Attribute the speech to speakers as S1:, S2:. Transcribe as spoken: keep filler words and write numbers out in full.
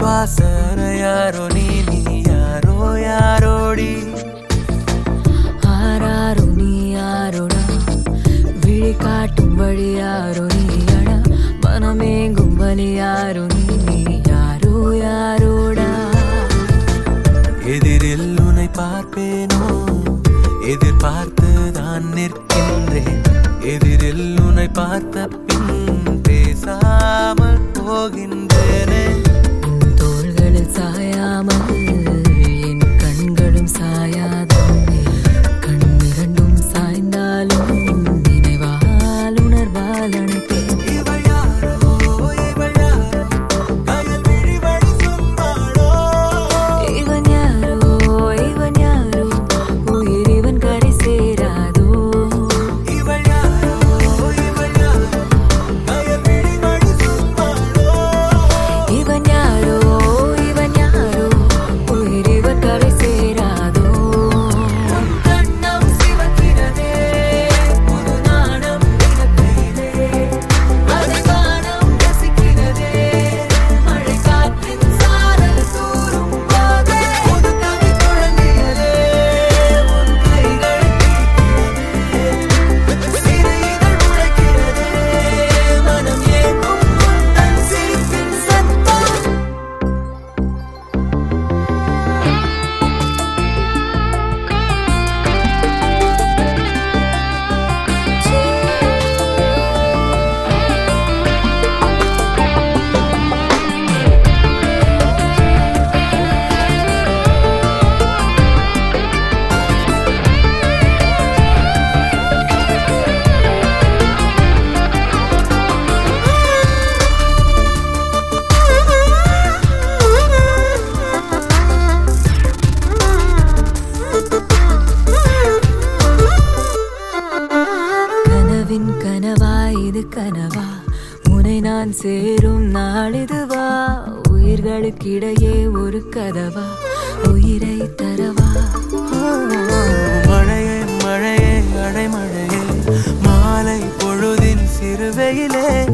S1: விசுவாசன யாரோ நீ நீ யாரோ யாரோடி
S2: ஆராரோ நீ யாரோடா விழி காட்டும் வழி யாரோ நீயடா மனமேங்கும் வலி யாரோ நீ நீ யாரோ யாரோடா
S1: எதிரில் உன்னை பார்ப்பேனோ எதிர்பார்த்து தான் நிற்கின்றேன் எதிரில் உன்னை பார்த்த பின் பேசாமல் போகின்றேனே
S2: தோள்களில் சாயாமல் என் கண்களும் சாயாதே கண்ணிரண்டும் சாய்ந்தாலும் நினைவால் உணர்வால் அணைப்பேன் இவன் யாரோ இவன் யாரோ உயிர் இவன் கரை சேராதோ இவன் யாரோ இவன் யாரோ உயிர் இவன் கரை சேராதோ கண்ணம் சிவக்கிறதே புது நாணம் நினைக்கிறதே அதை காணம் ரசிக்கிறதே மழை காற்றின் சாரல் தூரும் போதே புது கவி தொடங்கியதே உன் கைகள் தீர்க்கிறதே சிறு இதழ் முளைக்கிறதே மனம் ஏங்கும் உந்தன் சிரிப்பின் சத்தம் கனவின் கனவா இது கனவா உனை நான் சேரும் நாளிதுவா உயிர்களுக்கிடையே ஒரு கதவா உயிரை தரவா
S1: மழையே மழையே அடைமழையே மாலை பொழுதின் சிறுவையிலே